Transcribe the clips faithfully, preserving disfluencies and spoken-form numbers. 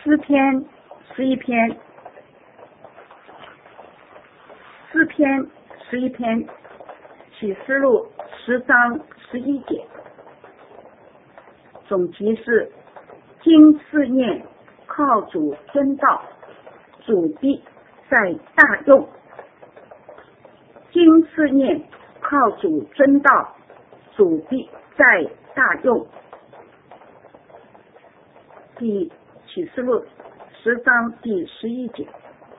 诗篇十一篇，诗篇十一篇，启示录十章十一节，总题是经思念靠主遵道，主必在大用。经思念靠主遵道，主必在大用。第启示录十章第十一节，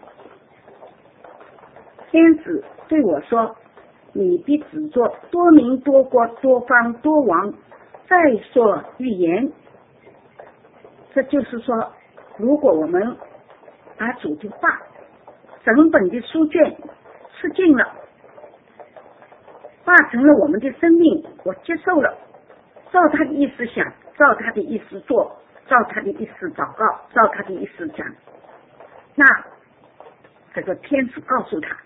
天使对我说，你必只做多民多国多方多王，再说预言。这就是说，如果我们把主的话整本的书卷吃尽了，化成了我们的生命，我接受了，照他的意思想，照他的意思做，照他的意思祷告，照他的意思讲，那这个天使告诉他，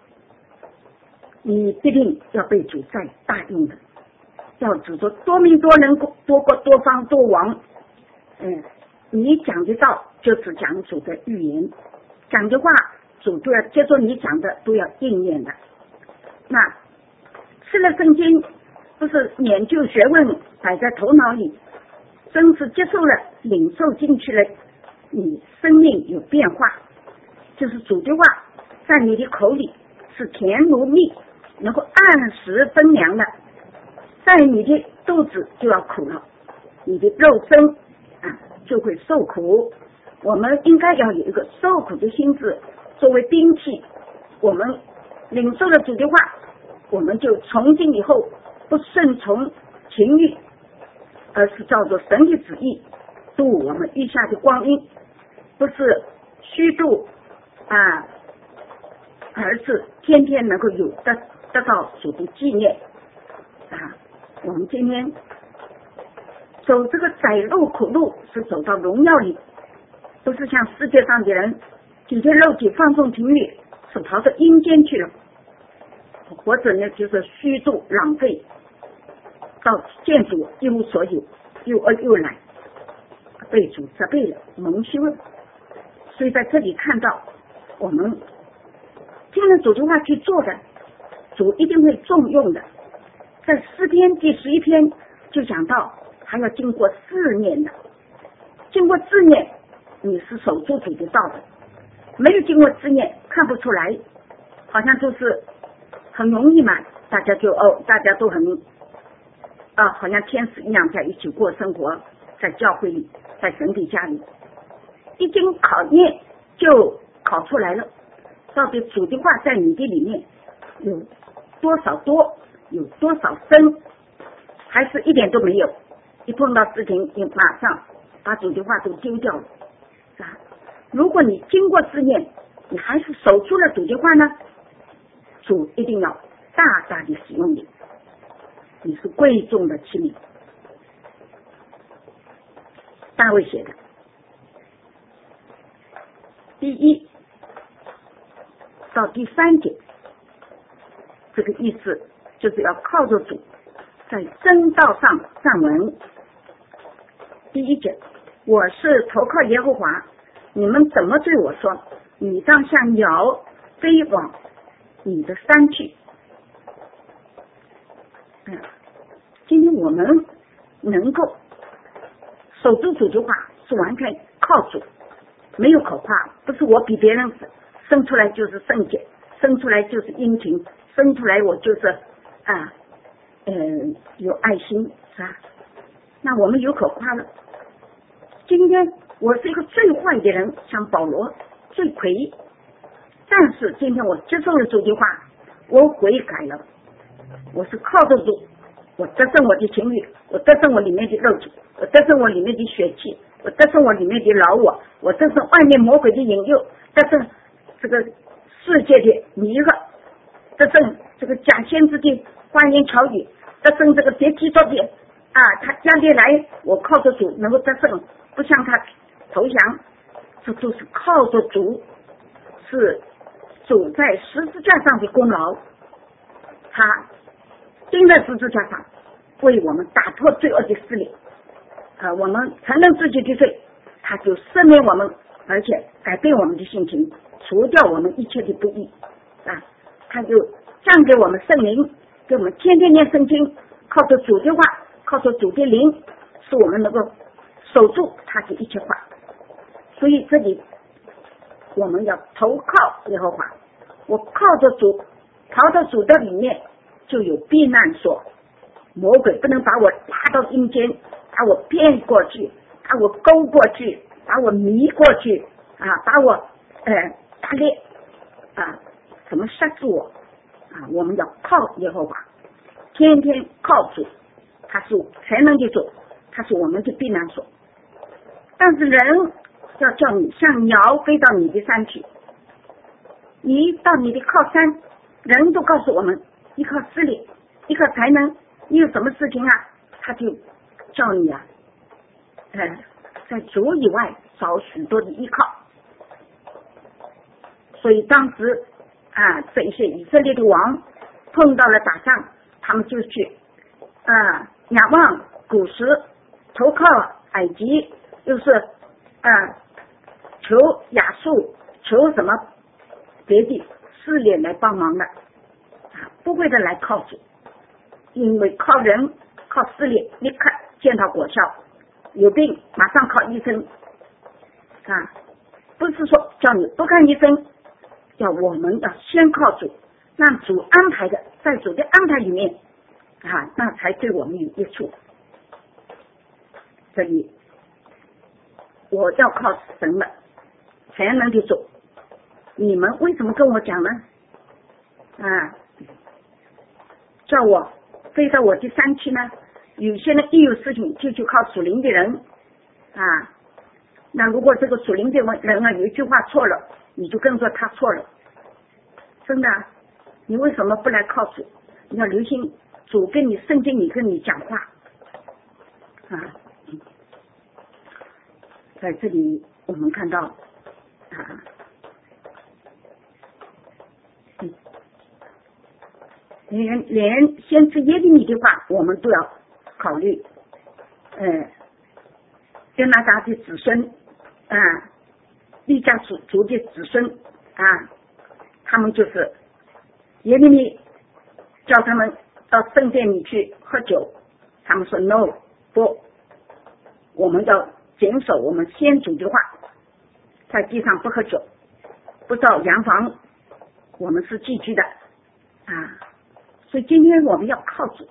你必定要被主再大用的，要只做多民多人多国多方多王。嗯，你讲的道就是讲主的预言，讲的话主都要接着你讲的都要应验的。那吃了圣经，不是研究学问摆在头脑里，真是接受了领受进去了，你生命有变化，就是主的话在你的口里是甜如蜜，能够按时分粮的，在你的肚子就要苦了，你的肉身啊就会受苦。我们应该要有一个受苦的心智作为兵器，我们领受了主的话，我们就从今以后不顺从情欲，而是照着神的旨意度我们余下的光阴，不是虚度啊，而是天天能够有得得到主的纪念啊。我们今天走这个窄路苦路，是走到荣耀里，不是像世界上的人体贴肉体放纵情欲，是逃到阴间去了，或者呢就是虚度浪费，到见主一无所有，又恶又懒，被主责备了，蒙羞了。所以在这里看到，我们听了主的话去做的，主一定会重用的。在诗篇第十一篇就讲到，还要经过试验的，经过试验你是守住主的道的，没有经过试验看不出来，好像就是很容易嘛，大家就哦，大家都很啊，好像天使一样在一起过生活，在教会里，在神的家里，一经考验就考出来了，到底主的话在你的里面有多少多，有多少深，还是一点都没有，一碰到事情你马上把主的话都丢掉了啊！如果你经过试验，你还是守住了主的话呢，主一定要大大的使用你，你是贵重的器皿。大卫写的第一到第三节，这个意思就是要靠着主在真道上站稳。第一节，我是投靠耶和华，你们怎么对我说，你当像鸟飞往你的山去。嗯，今天我们能够守住主的话，是完全靠主，没有可夸，不是我比别人生出来就是圣洁，生出来就是殷勤，生出来我就是啊，嗯，有爱心，是吧？那我们有可夸了。今天我是一个最坏的人，像保罗最亏，但是今天我接受了主的话，我悔改了，我是靠着主，我得胜我的情欲，我得胜我里面的肉体，我得胜我里面的血气，我得胜我里面的老我，我得胜外面魔鬼的引诱，得胜这个世界的迷惑，得胜这个假先知的花言巧语，得胜这个别基督的啊，他家里来，我靠着主能够得胜，不向他投降，这都是靠着主，是主在十字架上的功劳，他钉在十字架上为我们打破罪恶的势力，呃，我们承认自己的罪，他他就赦免我们，而且改变我们的性情，除掉我们一切的不义啊！他就降给我们圣灵，给我们天天念圣经，靠着主的话，靠着主的灵，使我们能够守住他的一切话。所以这里我们要投靠耶和华，我靠着主，逃到主的里面就有避难所，魔鬼不能把我拉到阴间，把我骗过去，把我勾过去，把我迷过去啊，把我呃打猎啊，怎么杀住我啊？我们要靠耶和华，天天靠主，他是才能的主，他是我们的避难所。但是人要叫你像鸟飞到你的山去，你到你的靠山，人都告诉我们依靠势力，依靠才能，你有什么事情啊，他就叫你啊呃在主以外找许多的依靠。所以当时啊这一些以色列的王碰到了打仗，他们就去啊仰望古时，投靠埃及，又是啊求亚述，求什么别的势力来帮忙的啊，不会的来靠主，因为靠人靠势力立刻见到果效，有病马上靠医生啊，不是说叫你不看医生，叫我们要先靠主，让主安排的，在主的安排里面啊，那才对我们有益处。这里我要靠神了，才能的主，你们为什么跟我讲呢？啊，叫我飞到我的山去呢？有些人一有事情就去靠属灵的人啊，那如果这个属灵的人啊有一句话错了，你就跟着他错了。真的，你为什么不来靠主？你要留心主跟你圣经里跟你讲话啊。在这里我们看到啊，嗯，连连先知耶利米的话我们都要考虑。呃约拿达的子孙啊，利家族族的子孙啊，他们就是耶利米叫他们到圣殿里去喝酒，他们说 no 不，我们要谨守我们先祖的话，在地上不喝酒，不造洋房，我们是寄居的啊。所以今天我们要靠主。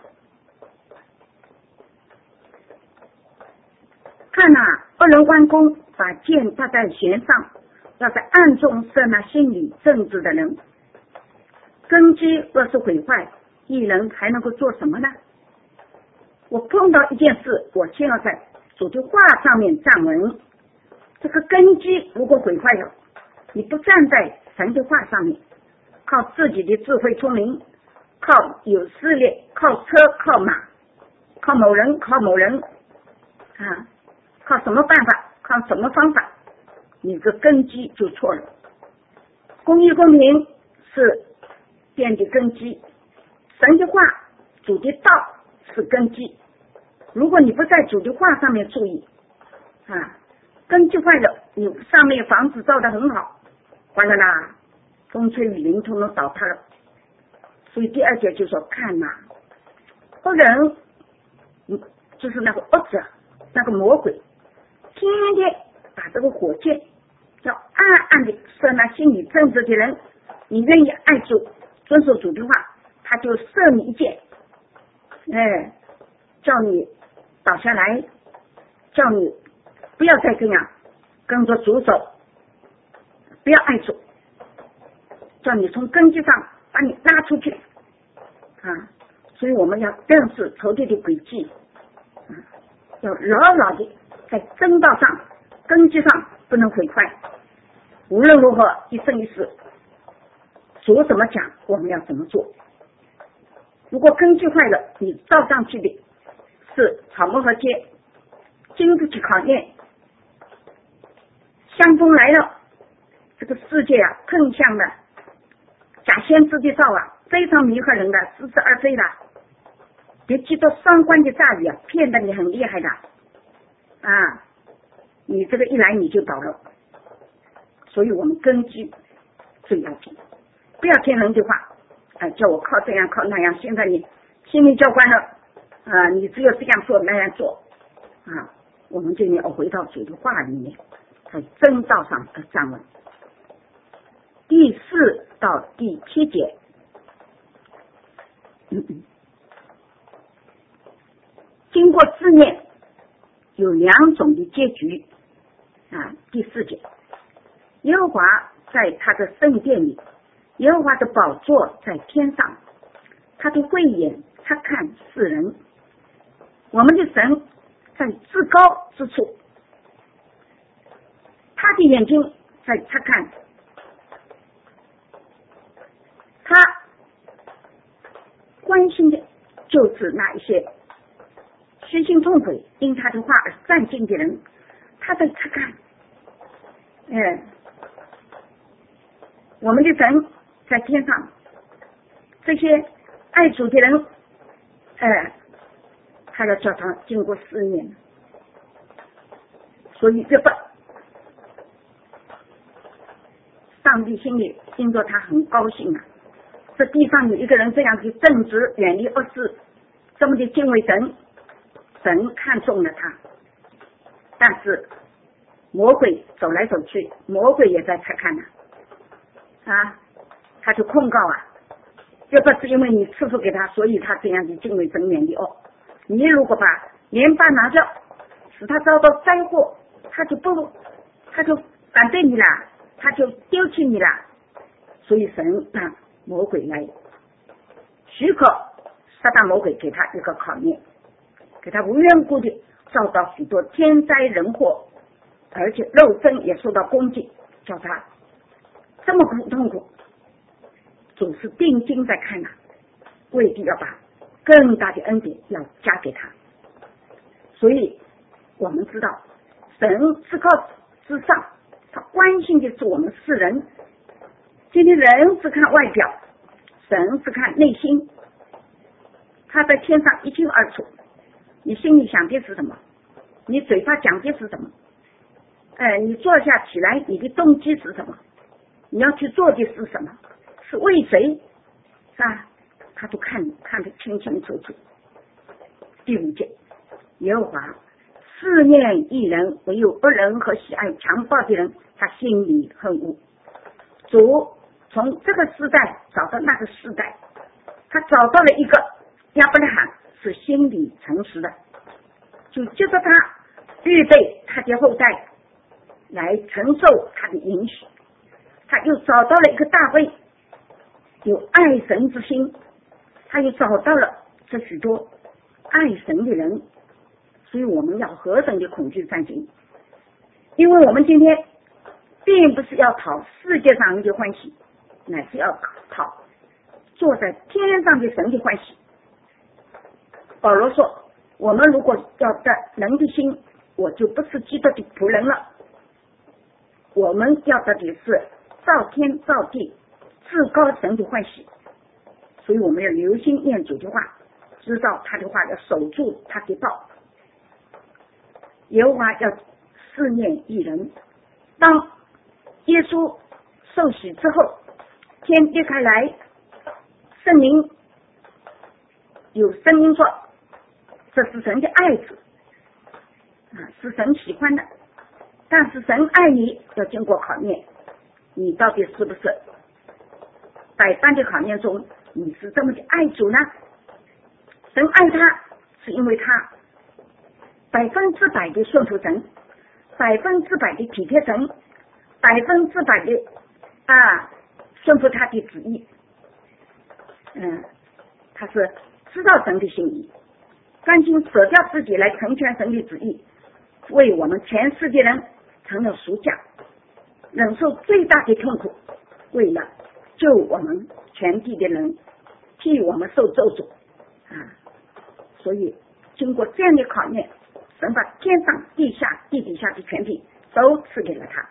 看呐、啊，恶人弯弓，把箭搭在弦上，要在暗中射那心里正直的人。根基若是毁坏，一人还能够做什么呢？我碰到一件事，我先要在主的话上面站稳。这个根基如果毁坏了，你不站在神的话上面，靠自己的智慧聪明，靠有势力，靠车靠马，靠某人靠某人啊，靠什么办法，靠什么方法，你的根基就错了。公义公平是奠的根基，神的话主的道是根基。如果你不在主的话上面注意啊，根基坏了，你上面房子造得很好，完了啦，风吹雨淋通通倒塌了。所以第二节就说看呐、啊，恶人嗯就是那个恶者，那个魔鬼，天天把这个火箭要暗暗的射那心里正直的人，你愿意爱主遵守主的话，他就射你一箭，哎，叫你倒下来，叫你不要再这样跟着主走，不要爱主，叫你从根基上把你拉出去啊！所以我们要认识仇敌的诡计啊，要牢牢的在正道上根基上不能毁坏，无论如何一生一世主怎么讲我们要怎么做。如果根基坏了，你照上去的是草木和街，经不起考验，相风来了，这个世界啊更像了假先知的造啊，非常迷惑人的，似是而非的，别记得双关的诈语啊，骗得你很厉害的啊！ 你这个一来你就倒了。所以我们根基最要紧，不要听人的话，啊、呃，叫我靠这样靠那样。现在你心里教官了，啊、呃，你只有这样做那样做，啊，我们就要回到主的话里面，在真道上的站稳。第四到第七节，嗯嗯，经过思念，有两种的结局啊。第四节，耶和华在他的圣殿里，耶和华的宝座在天上，他的慧眼察看世人。我们的神在至高之处，他的眼睛在察看，他关心的就是那一些虚心痛悔因他的话而战兢的人，他在察看。嗯，我们的神在天上，这些爱主的人，呃，他要叫他经过思念，所以约伯，上帝心里听着他很高兴啊。这地上有一个人这样的正直，远离恶事，这么的敬畏神，神看中了他。但是魔鬼走来走去，魔鬼也在察看呢、啊，啊，他就控告啊，约伯是因为你赐福给他，所以他这样的敬畏神，远离恶。你如果把连巴拿掉，使他遭到灾祸，他就不，他就反对你了，他就丢弃你了。所以神让魔鬼来许可撒旦魔鬼给他一个考验，给他无缘故的遭到许多天灾人祸，而且肉身也受到攻击，叫他这么苦痛苦。主是定睛在看啊，未必要把更大的恩典要加给他。所以我们知道神至高之上，他关心的是我们世人。今天人只看外表，神只看内心。他在天上一清二楚，你心里想的是什么，你嘴巴讲的是什么，哎，你坐下起来你的动机是什么，你要去做的是什么，是为谁，是吧？他都看看得清清楚楚。第五节，耶和华思念义人，唯有恶人和喜爱强暴的人，他心里恨恶。主从这个时代找到那个时代，他找到了一个亚伯拉罕是心里诚实的，就接着他预备他的后代来承受他的允许。他又找到了一个大卫，有爱神之心，他又找到了这许多爱神的人。所以我们要何等的恐惧战兢，因为我们今天并不是要讨世界上人的欢喜，乃是要讨坐在天上的神的欢喜。保罗说，我们如果要得人的心，我就不是基督的仆人了。我们要得的是造天造地至高神的欢喜。所以我们要留心念主的话，知道他的话，要守住他的道。耶和华要思念义人。当耶稣受洗之后，天裂开来，圣灵有声音说，这是神的爱子啊，是神喜欢的。但是神爱你要经过考验，你到底是不是百般的考验中，你是这么的爱主呢？神爱他是因为他百分之百的顺服神，百分之百的体贴神，百分之百的啊顺服他的旨意。嗯，他是知道神的心意，甘心舍掉自己来成全神的旨意，为我们全世界人成了赎价，忍受最大的痛苦，为了救我们全地的人，替我们受咒诅啊！所以经过这样的考验，神把天上地下地底下的权柄都赐给了他。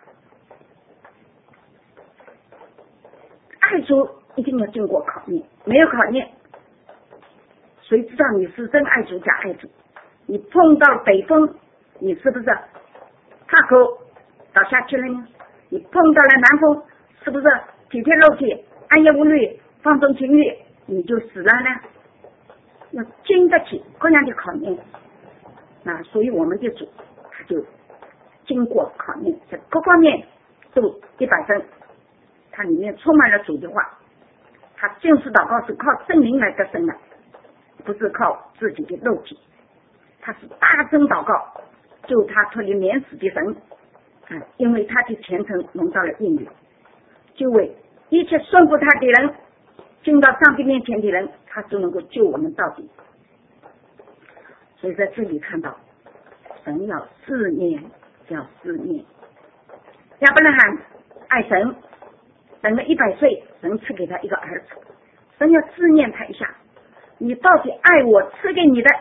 爱主一定要经过考验，没有考验，谁知道你是真爱主假爱主？你碰到北风，你是不是卡口倒下去了呢？你碰到了男风，是不是体贴肉体，暗夜无虑，放纵情欲，你就死了呢？要经得起各样的考验。那所以我们的主他就经过考验，在各方面都一百分，它里面充满了主的话。他正式祷告是靠圣灵来得胜的，不是靠自己的肉体。他是大声祷告，救他脱离免死的神，啊，因为他的虔诚蒙到了应允，就为一切顺服他的人，进到上帝面前的人，他都能够救我们到底。所以在这里看到，神要思念，要思念。亚伯拉罕爱神，等了一百岁，神赐给他一个儿子，神要思念他一下，你到底爱我赐给你的，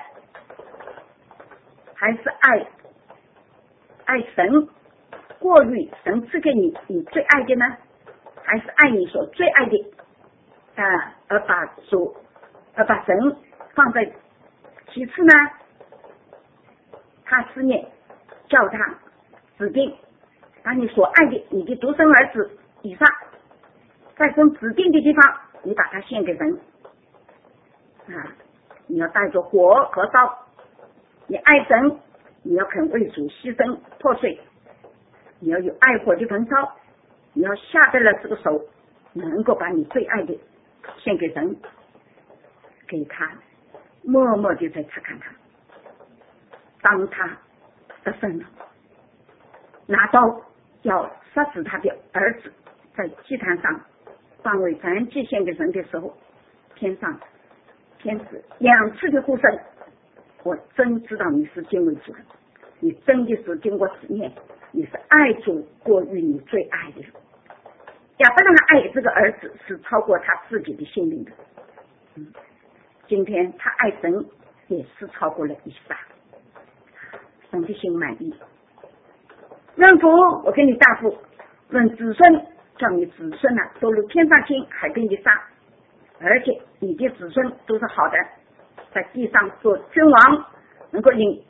还是爱爱神过于神赐给你你最爱的呢？还是爱你所最爱的啊，而把主而把神放在其次呢？他思念，叫他指定把你所爱的你的独生儿子以撒，在神指定的地方，你把它献给神啊！你要带着火和烧，你爱神，你要肯为主牺牲破碎，你要有爱火的焚烧，你要下得了这个手，能够把你最爱的献给神，给他默默的在查看他。当他得胜了，拿刀要杀死他的儿子，在祭坛上放为燔祭献给神的时候，天上天使两次的呼声，我真知道你是敬畏主的，你真的是经过思念，你是爱主过于你最爱的人。亚伯拉罕爱这个儿子是超过他自己的性命的，嗯，今天他爱神也是超过了以撒，神的心满意。愿福我给你大福，论子孙叫你子孙啊都如天上星海边的沙，而且你的子孙都是好的，在地上做君王，能够领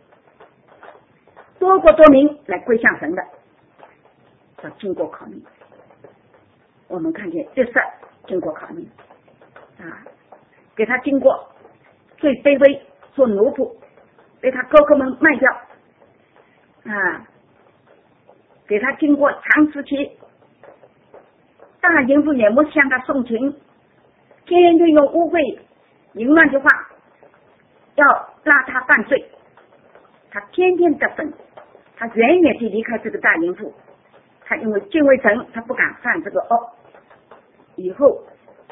多国多民来归向神的，要经过考验。我们看见这事经过考验啊，给他经过最卑微做奴仆，被他哥哥们卖掉啊，给他经过长时期大淫妇也不向他送情，天天用污秽淫乱的话要拉他犯罪，他天天得胜，他远远地离开这个大淫妇，他因为敬畏神，他不敢犯这个恶。以后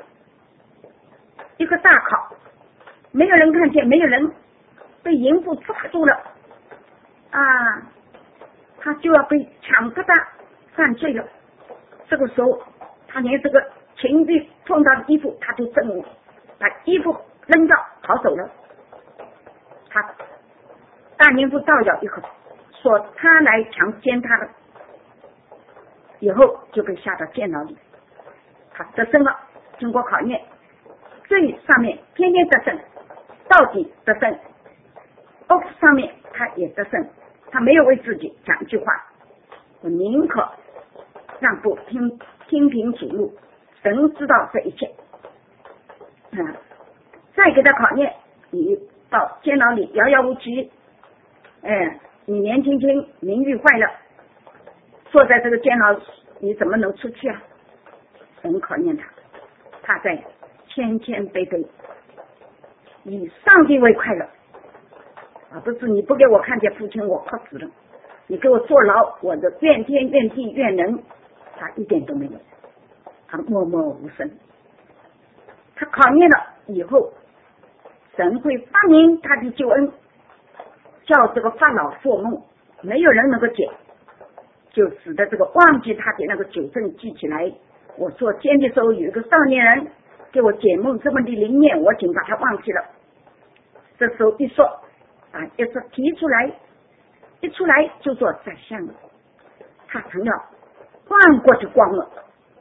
一个大考，没有人看见，没有人，被淫妇抓住了啊，他就要被抢着他犯罪了。这个时候他连这个情欲碰到的衣服他都憎恶，把衣服扔掉逃走了。他大淫妇倒咬一口，说他来强奸他的，以后就被下到监牢里。他得胜了，经过考验，最上面天天得胜，到底得胜。哦，上面他也得胜，他没有为自己讲一句话，我宁可让步，听听凭主路，神知道这一切。嗯，再给他考验，你到监牢里遥遥无期，哎，你年轻轻名誉坏了，坐在这个监牢，你怎么能出去啊？神考验他，他在谦谦卑卑，以上帝为快乐，而不是你不给我看见父亲我渴死了，你给我坐牢我的怨天怨地怨人，他一点都没有，他默默无声。他考验了以后，神会发明他的救恩，叫这个法老做梦，没有人能够解，就使得这个忘记他的那个酒证记起来。我做监的时候有一个少年人给我解梦这么的灵验，我竟把他忘记了。这时候一说啊，一说提出来，一出来就做宰相了，他成了万国的光了，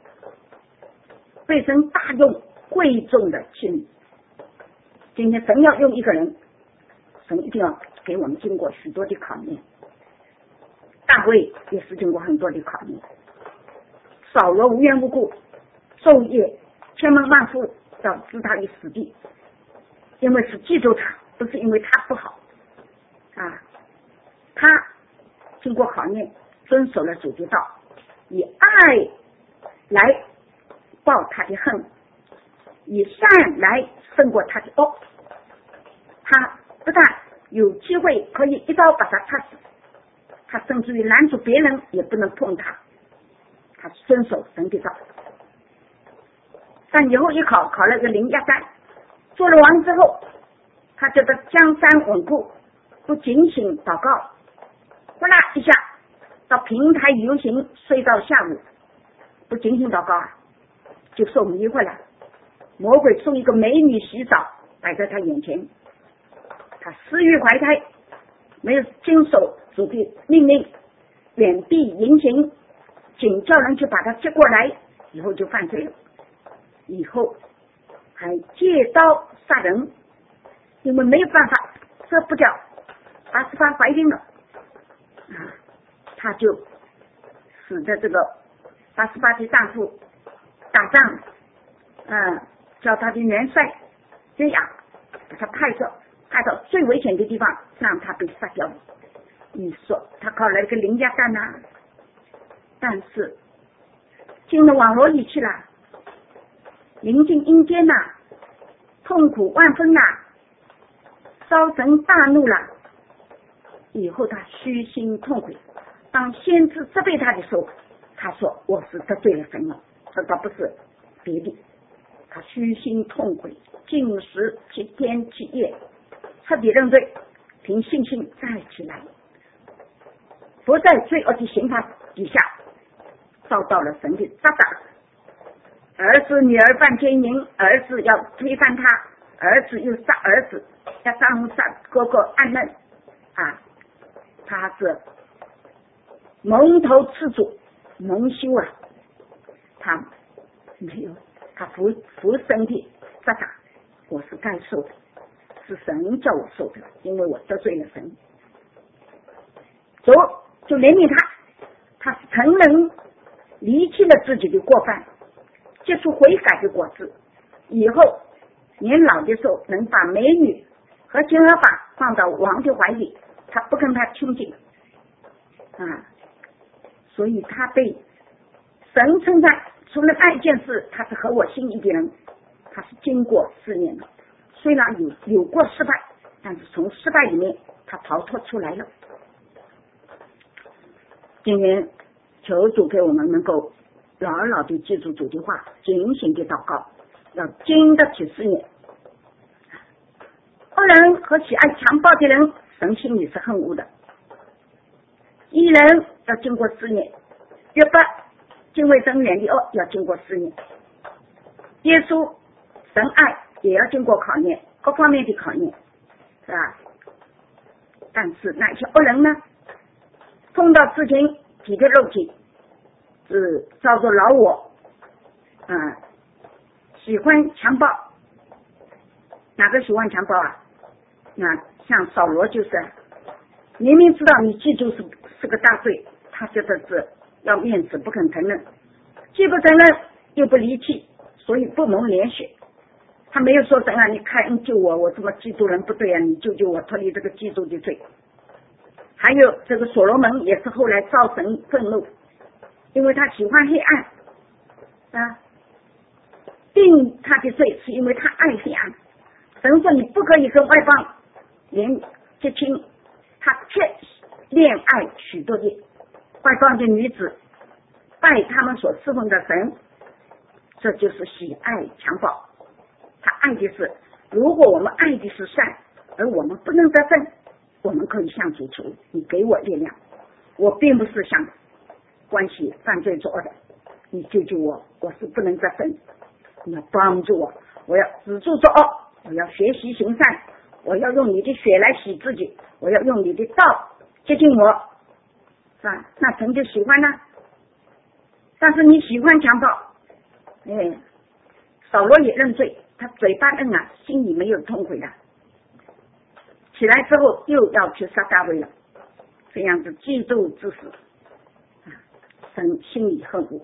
被神大用贵重的器皿。今天神要用一个人，神一定要给我们经过许多的考验。大卫也是经过很多的考验，扫罗无缘无故昼夜千门万户要置他于死地，因为是记住他，不是因为他不好啊。他经过考验遵守了主的道，以爱来报他的恨，以善来胜过他的恶。他不但有机会可以一刀把他插死，他甚至于拦住别人也不能碰他，他遵守神的道。但以后一考考了个零压三，做了王之后，他觉得江山稳固，不警醒祷告，呼啦一下到平台游行睡到下午，不警醒祷告啊，就受迷惑了。魔鬼送一个美女洗澡摆在他眼前，他私欲怀胎，没有遵守主的命令，远避淫行，仅叫人去把他接过来，以后就犯罪了。以后还借刀杀人，因为没有办法射不掉，八十八怀孕了啊，他就使得这个八十八的丈夫打仗，嗯，叫他的元帅约雅把他派到派到最危险的地方，让他被杀掉了。你说他考了一个零加干呐，但是进了网罗里去了，临近阴间呐，痛苦万分呐，烧神大怒了。以后他虚心痛悔，当先知责备他的时候，他说我是得罪了神了，这倒不是别的。他虚心痛悔，禁食七天七夜，彻底认罪，凭信心站起来，不在罪恶的刑罚底下遭到了神的责打。儿子女儿犯奸淫，儿子要推翻他，儿子又杀儿子，要丈夫杀哥哥暗嫩啊，他是蒙头赤足蒙羞啊，他没有他服服神的责打，我是该受的，是神叫我受的，因为我得罪了神。主就怜悯他，他承认离弃了自己的过犯，结出悔改的果子，以后年老的时候能把美女和金合法放到王的怀里，他不跟他亲近啊，所以他被神称赞，除了那一件事他是合我心意的人，他是经过试验的，虽然有有过失败，但是从失败里面他逃脱出来了。今天求主给我们能够牢牢地记住主的话，警醒的祷告，要经得起试验。恶人和喜爱强暴的人，神心里是恨恶的。义人要经过试验，约伯敬畏神远离恶要经过试验，耶稣神爱也要经过考验，各方面的考验，是吧？但是那些恶人呢，碰到事情体贴肉体，是照着老我，嗯，喜欢强暴。哪个喜欢强暴啊？那像扫罗就是，明明知道你记住是是个大罪，他觉得是要面子不肯承认，既不承认又不离弃，所以不蒙怜恤。他没有说神啊，你开恩救我，我这么嫉妒人不对啊，你救救我脱离这个嫉妒的罪。还有这个所罗门也是后来造神愤怒，因为他喜欢黑暗啊，定他的罪是因为他爱黑暗。神说你不可以跟外邦连结亲，他却恋爱许多的外邦的女子，拜他们所侍奉的神，这就是喜爱强暴。他爱的是，如果我们爱的是善，而我们不能得胜，我们可以向主求，你给我力量，我并不是想关系犯罪作恶的，你救救我，我是不能得胜，你要帮助我，我要止住作恶，我要学习行善，我要用你的血来洗自己，我要用你的道接近我，是吧？那神就喜欢呢。但是你喜欢强暴，哎，扫罗也认罪，他嘴巴认啊，心里没有痛悔的。起来之后又要去杀大卫了，这样子嫉妒之死， 神心里恨恶。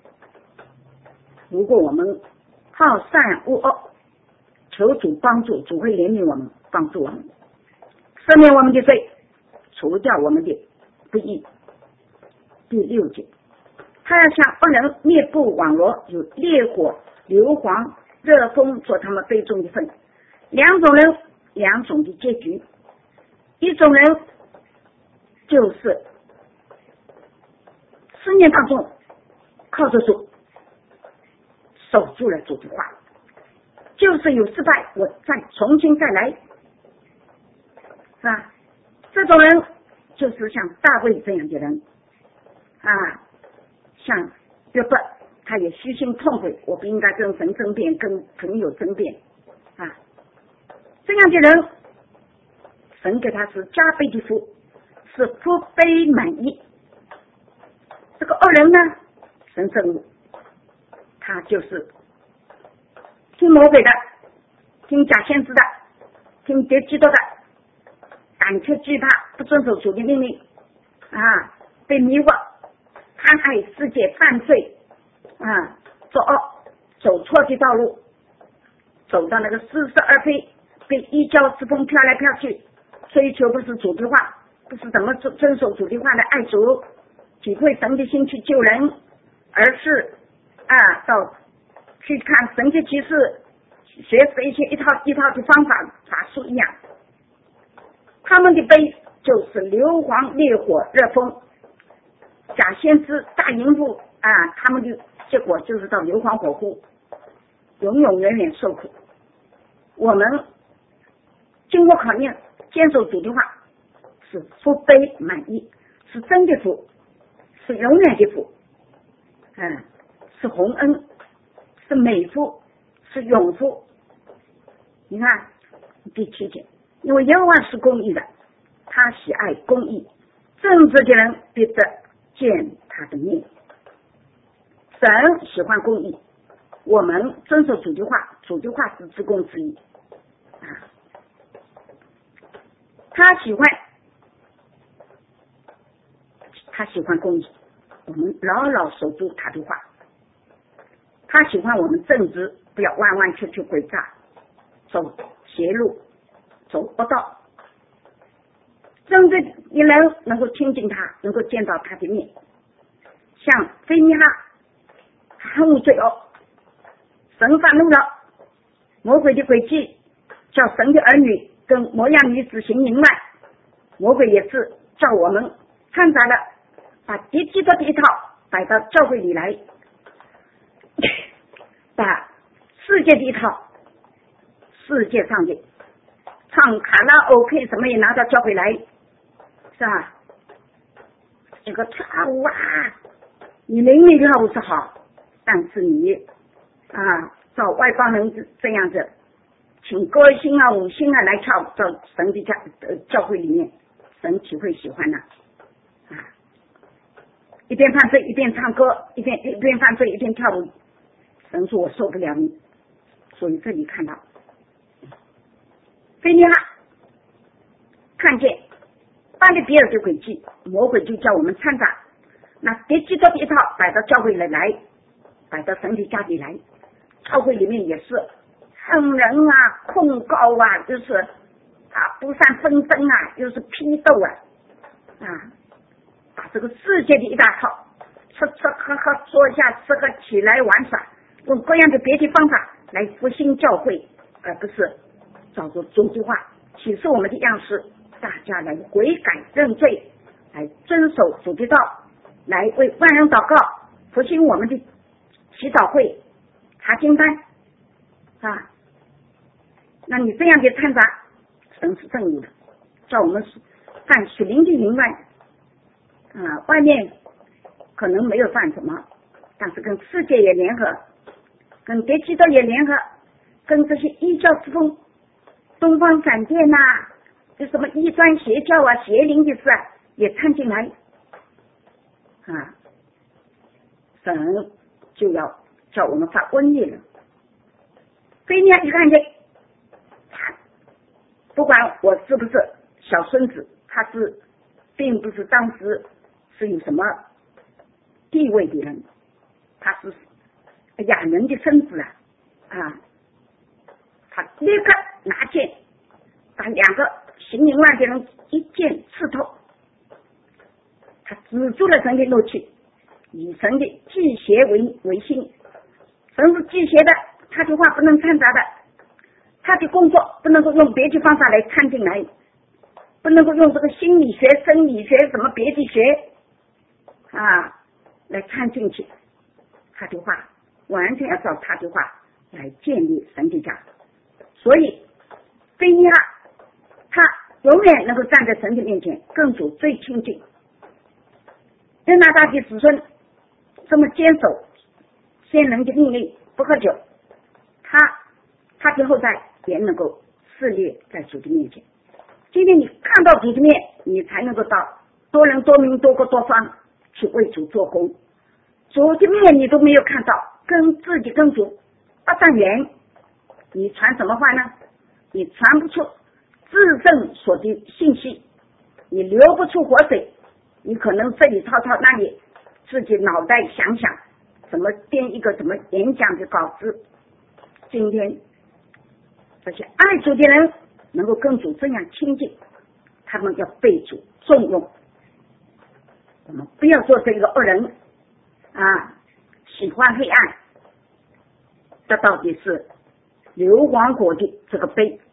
如果我们好善恶恶，求主帮助，主会怜悯我们，帮助我们，赦免我们的罪，除掉我们的不义。第六节，他要向恶人灭布网罗，有烈火、硫磺、热风做他们杯中的分。两种人，两种的结局。一种人就是思念当中靠着主守住了主的话，就是有失败我再重新再来，是吧？这种人就是像大卫这样的人啊，像约伯，他也虚心痛悔，我不应该跟神争辩，跟朋友争辩啊。这样的人，神给他是加倍的福，是福杯满溢。这个恶人呢，神憎恶，他就是听魔鬼的，听假先知的，听敌基督的，胆怯惧怕，不遵守主的命令啊，被迷惑，贪爱世界，犯罪啊，作恶，走错的道路，走到那个似是而非，被异教之风飘来飘去，追求不是主的话，不是怎么遵守主的话来爱主，体会神的心去救人，而是啊，到去看神迹奇事，学习一些一套一套的方法法术一样。他们的杯就是硫磺、烈火、热风，假先知、大淫妇啊，他们的结果就是到硫磺火湖，永永远远受苦。我们经过考验，坚守主的话，是福杯满溢，是真的福，是永远的福，嗯，是洪恩，是美福，是永福。你看第七节，因为耶和华是公义的，他喜爱公义，正直的人必得见他的面。神喜欢公义，我们遵守主的话，主的话是至公之义啊。他喜欢他喜欢公义，我们牢牢守住他的话。他喜欢我们正直，不要弯弯曲曲诡诈，走邪路，走恶道。正直的人能够亲近他，能够见到他的面。像非尼哈恨恶罪恶，神发怒了，魔鬼的诡计叫神的儿女跟摩押女子行淫乱，魔鬼也是叫我们掺杂了，把敌基督的一套摆到教会里来，把世界的一套，世界上的唱卡拉 OK 什么也拿到教会来，是吧？这个跳舞啊，你灵里跳舞是好，但是你啊，照外邦人这样子，请歌星啊、舞星啊来跳舞，到神的教呃教会里面，神岂会喜欢呢？啊，一边犯罪一边唱歌，一边一边犯罪一边跳舞，神说我受不了你。所以这里看到菲尼哈看见巴利比尔的诡计，魔鬼就叫我们掺杂，那敌基督的一套摆到教会里来，摆到神的家里来，教会里面也是恨人啊、控告啊，就是啊不善纷争啊，又是批斗啊，啊，把这个世界的一大套，吃吃喝喝，坐下吃喝，起来玩耍，用各样的别的方法来复兴教会，而不是照着主的话启示我们的样式，大家来悔改认罪，来遵守主的道，来为万人祷告，复兴我们的祈祷会、查经班啊。那你这样的掺杂，神是正义的，叫我们犯属灵的淫乱啊，外面可能没有犯什么，但是跟世界也联合，跟别基督也联合，跟这些异教之风、东方闪电呐、啊，就什么异端邪教啊、邪灵的事啊，也掺进来啊，神就要叫我们发瘟疫了。菲尼哈一看见，他不管我是不是小孙子，他是并不是当时是有什么地位的人，他是亚伦的孙子啊啊，他立刻拿剑把两个行淫乱的人一剑刺透，他止住了神的怒气，以神的祭邪为为心，神是祭邪的，他的话不能掺杂的，他的工作不能够用别的方法来掺进来，不能够用这个心理学、生理学什么别的学啊来掺进去，他的话完全要照他的话来建立神的家。所以菲尼哈他永远能够站在神的面前跟主最亲近。约拿大的子孙这么坚守先人的命令，不喝酒，他他的后代也能够侍立在主的面前。今天你看到主的面，你才能够到多人多民多国多方去为主做工。主的面你都没有看到，跟自己跟主不上缘，你传什么话呢？你传不出自证所的信息，你流不出活水，你可能这里滔滔那里自己脑袋想想怎么编一个怎么演讲的稿子。今天这些爱主的人能够跟主这样亲近，他们要被主重用。我们不要做这个恶人啊，喜欢黑暗，这到底是硫磺果的这个杯。